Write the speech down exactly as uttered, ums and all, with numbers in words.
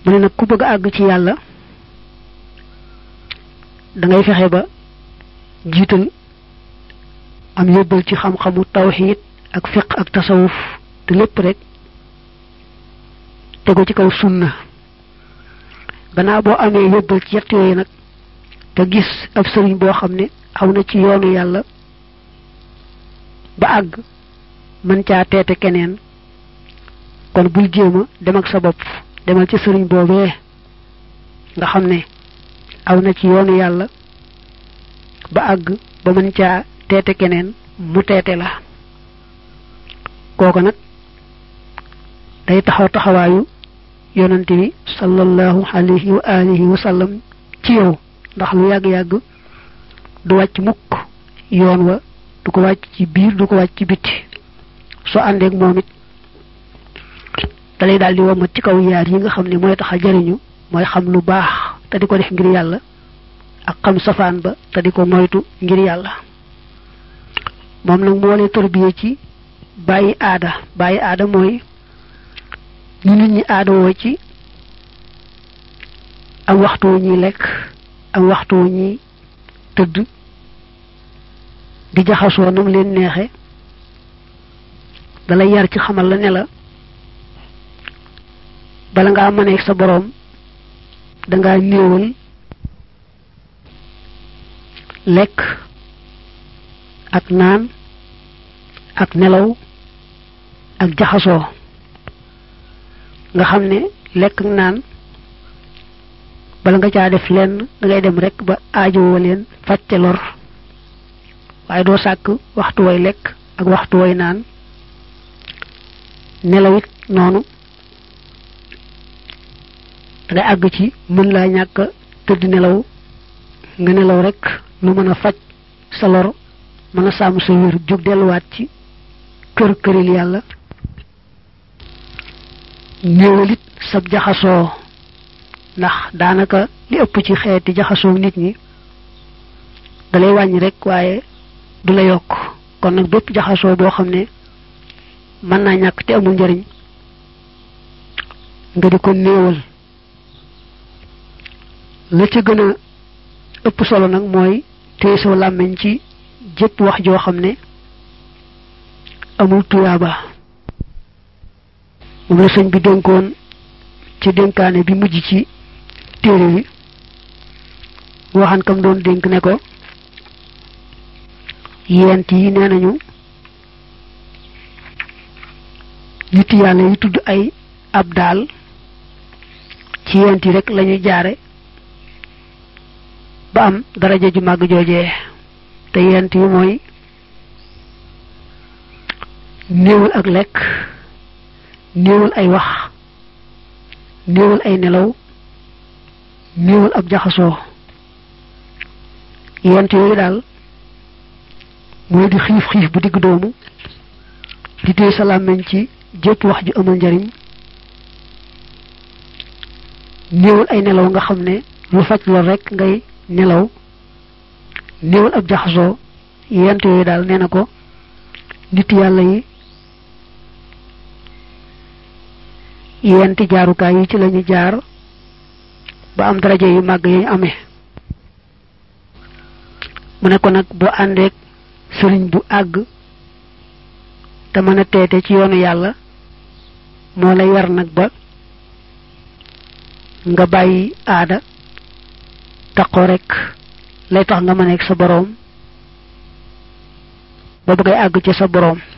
mu ne nag ku bëgg àgg ci yàlla da ngay fexe ba jiital am yóbbal ci xam-xamu tawxiid ak fiq ak tasawuf te lépp rek tegu ci kaw sunna gannaaw boo amee yóbbal ci yett yooyu nag te gis ab sëriñ boo xam ne aw na ci yoonu yàlla ba àgg mën caa teete keneen kon bul jéema dem ak sa bopp demal ci sëriñ boobee nga xam ne aw na ci yoonu yàlla ba àgg ba mën caa teete keneen mu teete la kooku nag day taxaw taxawaayu yonante bi sallallahu alayhi wa alihi wa sallam ci yow ndax lu yàgg-yàgg du wàcc mukk yoon wa du ko wàcc ci biir du ko wàcc ci biti soo àndeek moom it dalay daal di womat ci kaw yaar yi nga xam ne mooy tax a jariñu mooy xam lu baax te di ko def ngir yàlla ak xam safaan ba te di ko moytu ngir yàlla moom nag moo lay tërbiye ci bàyyi aada bàyyi aada mooy ñu nit ñi aada woo ci am waxtu wu ñuy lekk am waxtu wu ñuy tëdd di jaxasoo nam leen neexe dalay yar ci xamal la ne la bala ngaa mëneeg sa boroom dangaa néewal lekk ak naan ak nelaw ak jaxasoo nga xam ne lekk ak naan bala nga caa def lenn da ngay dem rek ba aajowoo leen fàtte lor waaye doo sàkk waxtu way lekk ak waxtu way naan nelaw it noonu da ngay àgg ci mën laa ñàkk tëdd nelaw nga nelaw rek lu mën a faj sa lor mën a sàmm sa wér jóg delluwaat ci kër këril yàlla néewalit sab jaxasoo ndax daanaka li ëpp ci xeeti jaxasoo nit ñi dalay wàññi rek waaye du la yokk kon nag bépp jaxasoo boo xam ne mën naa ñàkk te amul njariñ nga di ko néewal la ca gën a ëpp solo nag mooy téye sa làmmiñ ci jëpp wax joo xam ne amul tuyaaba moom la sëñ bi dénkoon ci dénkaane bi mujj ci téere bi waxan kam doon dénk ne ko yent yi nee nañu nit yàlla yi tudd ay ab daal ci yent yi rek lañuy jaare ba am daraja ju màgg joojee te yent yi mooy néewal ak lekk néewal ay wax néewal ay nelaw néewal ab jaxasoo yent yooyu daal mooy di xiif xiif bu digg doomu di téye sa làmmiñ ci jépp wax ju amal njariñ néewal ay nelaw nga xam ne lu faj lool rek ngay nelaw néewal ab jaxasoo yent yooyu daal nee na ko nit yàlla yi yenti jaarukaay yi ci lañu jaar ba am daraja yu màgg yi amee mu ne ko nag boo àndeek sëriñ bu àgg te mën a teete ci yoonu yàlla moo lay war nag ba nga bàyyi aada taqoo rek lay tax nga mëneek sa boroom ba bëggay àgg ci sa boroom